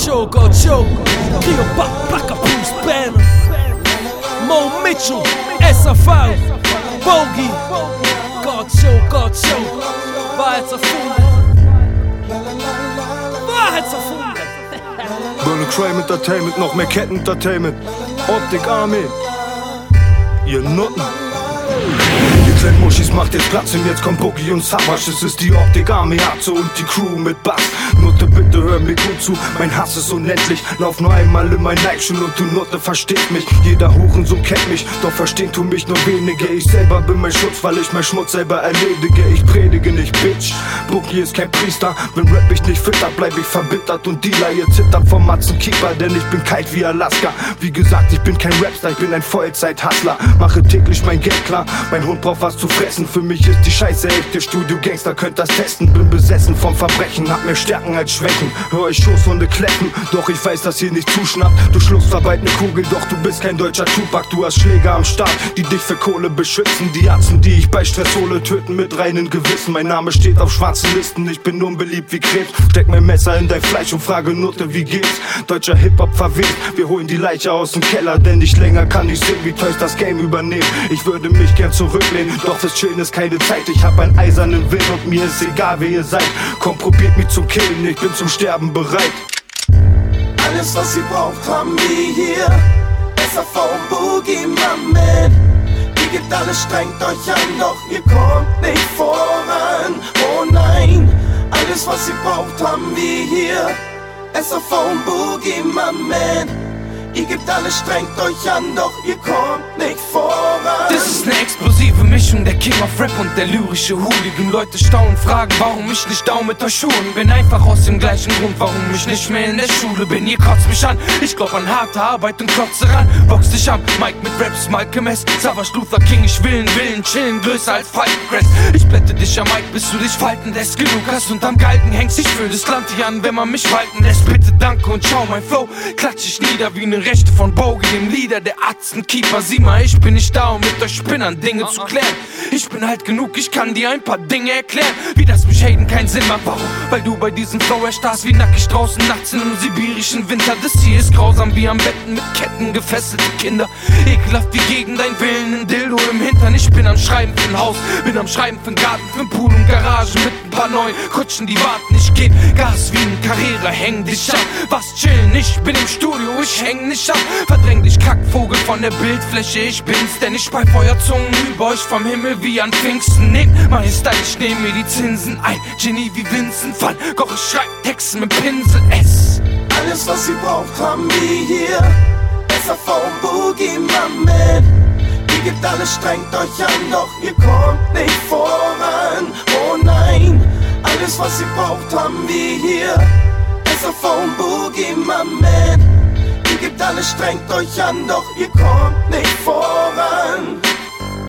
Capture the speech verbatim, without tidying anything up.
Show, God Show, Kio Baka Bruce Banner, Mo Mitchell, S A V, Bogey, God Show, God Show, Wahrheitserfunden, Wahrheitserfunden. Burn Crime Entertainment, noch mehr Ketten Entertainment, Optik Army, ihr Nutten. Die Kleinmuschis macht jetzt Platz und jetzt kommt Boogie und Savage. Es ist die Optik Army, Arzo und die Crew mit Bass. Nutte, bitte hör mir gut zu, mein Hass ist unendlich. Lauf nur einmal in mein Nike-Schuh und du Nutte versteht mich. Jeder Hurensohn kennt mich, doch verstehen tun mich nur wenige. Ich selber bin mein Schutz, weil ich mein Schmutz selber erledige. Ich predige nicht, Bitch, Boogie ist kein Priester. Wenn Rap mich nicht füttert, bleib ich verbittert und Dealer. Ihr zittert vom Matzenkeeper, denn ich bin kalt wie Alaska. Wie gesagt, ich bin kein Rapstar, ich bin ein Vollzeit-Hustler. Mache täglich mein Geld klar, mein Hund braucht was zu fressen. Für mich ist die Scheiße echt, der Studio-Gangster könnt das testen. Bin besessen vom Verbrechen, hab mehr Stärken als Schwächen. Hör euch Schoßhunde kläffen, doch ich weiß, dass ihr nicht zuschnappt. Du schluckst zwar bald ne Kugel, doch du bist kein deutscher Tupac. Du hast Schläger am Start, die dich für Kohle beschützen. Die Atzen, die ich bei Stress hole, töten mit reinen Gewissen. Mein Name steht auf schwarzen Listen, ich bin unbeliebt wie Krebs. Steck mein Messer in dein Fleisch und frage Nutte, wie geht's? Deutscher Hip-Hop verweht, wir holen die Leiche aus dem Keller. Denn nicht länger kann ich sehen, wie Toys das Game übernehmen. Ich würde mich gern zurücklehnen, doch fürs Chillen ist keine Zeit. Ich hab einen eisernen Willen und mir ist egal, wer ihr seid. Komm, probiert mich zu killen, ich bin zum Sterben bereit. Alles, was ihr braucht, haben wir hier. S A V und Boogie, my man. Ihr gebt alles, strengt euch an, doch ihr kommt nicht voran. Oh nein, alles, was ihr braucht, haben wir hier. S A V und Boogie, my man. Ihr gebt alles, strengt euch an, doch ihr kommt nicht voran. Das ist ne explosive Mischung, der King of Rap und der lyrische Hooligan. Leute staunen, fragen, warum ich nicht down mit euch schulen. Bin einfach aus dem gleichen Grund, warum ich nicht mehr in der Schule bin. Ihr kotzt mich an, ich glaub an harte Arbeit und klotze ran. Box dich am Mike mit Raps, Malcolm S, Savage, Luther King. Ich will einen Willen, chillen, größer als Falkencrest. Ich blätte dich am Mike, bis du dich falten lässt. Genug hast und am Galgen hängst. Ich fühl das Land hier an, wenn man mich walten lässt. Bitte danke und schau, mein Flow klatsch ich nieder wie ne Rechte von Bogey, dem Leader, der Atzenkeeper. Sieh mal, ich bin nicht da, um mit euch Spinnern Dinge zu klären. Ich bin halt genug, ich kann dir ein paar Dinge erklären. Wie das mich haten keinen Sinn macht. Warum? Weil du bei diesem Flow erstarrst wie nackig draußen nachts in einem sibirischen Winter. Das hier ist grausam wie am Betten mit Ketten gefesselte Kinder. Ekelhaft wie gegen dein Willen, ein Dildo im Hintern. Ich bin am Schreiben für ein Haus, bin am Schreiben für ein Garten, für ein Pool und Garage mit ein paar neuen Kutschen, die warten. Ich geb Gas wie ein Karriere, häng dich ab. Was chillen? Ich bin im Studio, ich häng nicht ab. Verdräng dich, Kackvogel, von der Bildfläche, ich bin's. Denn ich spei Feuerzungen über euch vom Himmel wie an Pfingsten. Nehmt mein Style, ich nehm mir die Zinsen ein. Genie wie Vincent van Gogh, ich schreib Texte mit Pinsel S. Alles, was ihr braucht, haben wir hier. S A V und Boogie, my man. Ihr gebt alles, strengt euch an, doch ihr kommt nicht voran. Oh nein, alles, was ihr braucht, haben wir hier. S A V und Boogie, my man. Ihr gebt alles, strengt euch an, doch ihr kommt nicht voran.